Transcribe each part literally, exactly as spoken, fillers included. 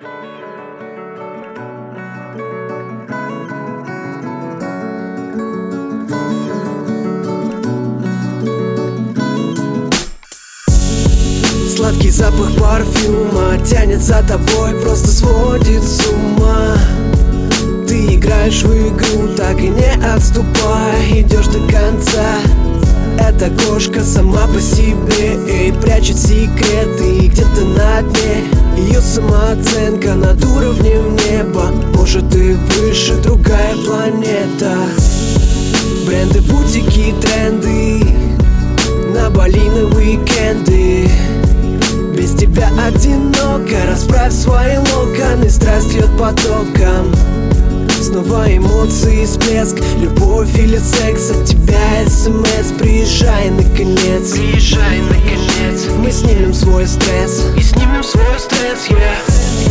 Сладкий запах парфюма тянет за тобой, просто сводит с ума. Ты играешь в игру, так и не отступай, идешь до конца. Эта кошка сама по себе и прячет секреты где-то на дне. Ее самооценка над уровнем неба, может и выше другая планета. Бренды, бутики, тренды, на Бали на уикенды. Без тебя одиноко, расправь свои локоны, страсть льет потоком. Снова эмоции, всплеск, любовь или секс, от тебя смс, приезжай наконец. Приезжай наконец. Мы снимем свой стресс И снимем свой стресс, yeah.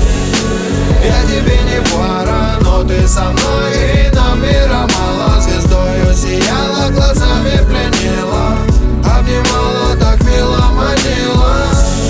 Я тебе не пара, но ты со мной, и нам мира мало. Звездою сияла, глазами пленила, обнимала, так мило манила.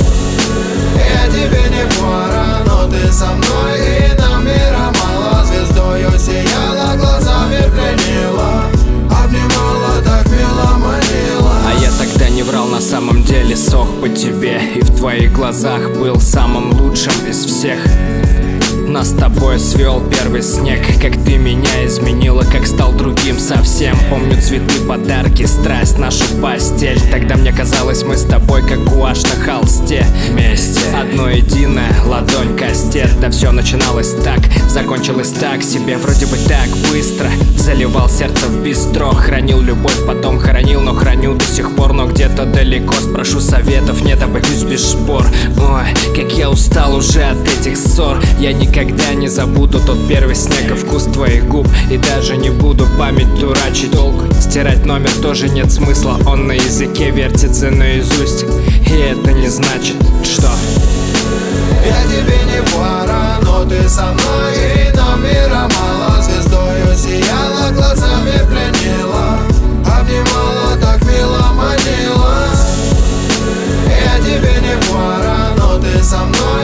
Я тебе не пара, но ты со мной, и нам мира мало. Звездою сияла, глазами пленила, обнимала, так мило манила. А я тогда не врал, на самом деле сох по тебе, и в твоих глазах был самым лучшим из всех. Нас с тобой свел первый снег, как ты меня изменила, как стал другим совсем. Помню цветы, подарки, страсть, нашу постель. Тогда мне казалось, мы с тобой как гуашь на холсте. Вместе, одно единое, ладонь, кастет. Да все начиналось так, закончилось так себе. Вроде бы так быстро, заливал сердце в бистро. Хранил любовь, потом хоронил, но храню до сих пор. Но где-то далеко, спрошу советов, нет, обойдусь без шпор. Ой, как я устал уже от этих ссор. Я никогда Никогда не забуду тот первый снег и вкус твоих губ. И даже не буду память дурачить долго. Стирать номер тоже нет смысла, он на языке вертится наизусть. И это не значит, что я тебе не пара, но ты со мной, и нам мира мало. Звездою сияла, глазами пленила, обнимала, так мило манила. Я тебе не пара, но ты со мной.